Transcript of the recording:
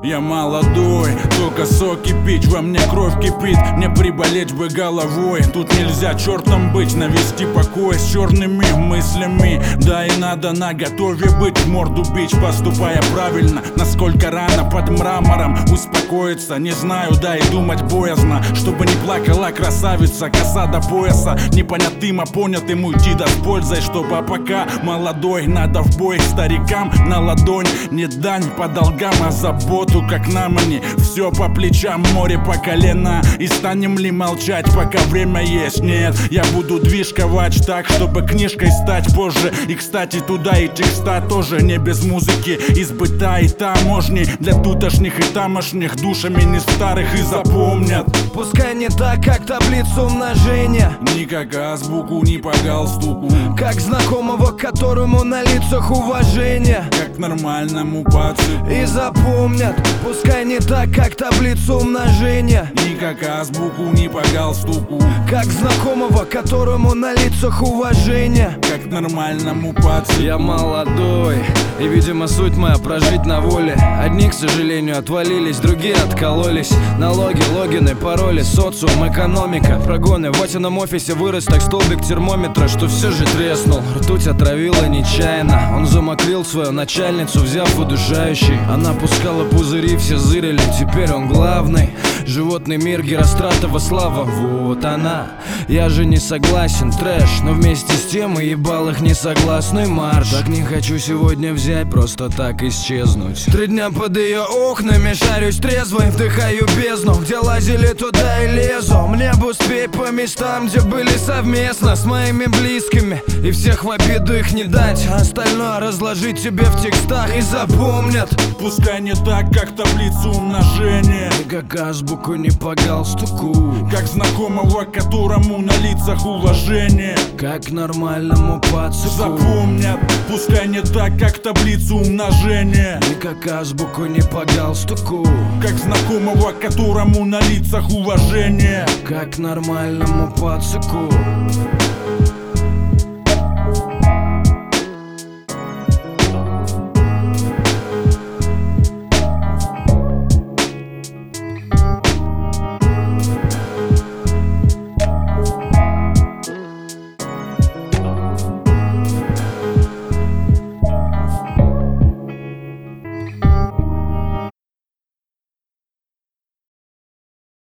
Я молодой, только соки пить, во мне кровь кипит, не приболеть бы головой. Тут нельзя чертом быть, навести покой с черными мыслями. Да и надо наготове быть, в морду бить, поступая правильно. Насколько рано под мрамором успокоиться, не знаю, да и думать боязно. Чтобы не плакала красавица, коса до пояса, непонятым, а понятым уйти да с пользой. Чтобы пока молодой, надо в бой старикам на ладонь. Не дань по долгам, а заботу, как нам они. Все по плечам, море по колено. И станем ли молчать, пока время есть? Нет, я буду движ ковать так, чтобы книжкой стать позже. И, кстати, туда и текста тоже не без музыки. Из быта и таможни для тутошних и тамошних, душами не старых и запомнят. Пускай не так, как таблицу умножения, ни как азбуку, ни по галстуку, как знакомого, к которому на лицах уважение, как к нормальному пацану. И запомнят, пускай не так, как таблицу умножения, ни как азбуку, ни по галстуку, как знакомого, к которому на лицах уважение, как к нормальному пацану. Я молодой, и, видимо, суть моя прожить на воле. Одни, к сожалению, отвалились, другие откололись. Налоги, логины, пароли, социум, экономика, прогоны. В Ватином офисе вырос так столбик термометра, что все же треснул. Ртуть отравила нечаянно. Он замокрил свою начальницу, взяв удушающий. Она пускала пузыри, все зырили, теперь он главный. Животный мир, Геростратова слава, вот она. Я же не согласен, трэш, но вместе с тем и ебал их несогласный марш. Так не хочу сегодня взять, просто так исчезнуть. 3 дня под ее окнами шарюсь трезвый, вдыхаю бездну, где лазили, туда и лезу. Мне бы успеть по местам, где были совместно с моими близкими, и всех в обиду их не дать, а остальное разложить тебе в текстах. И запомнят, пускай не так, как таблицу умножения, и как азбуку, не по галстуку, как знакомого, которому на лицах уважение, как к нормальному пацаку. Запомнят, пускай не так, как таблицу умножения, и как азбуку, не по галстуку, как знакомого, которому на лицах уважение, как к нормальному пацаку.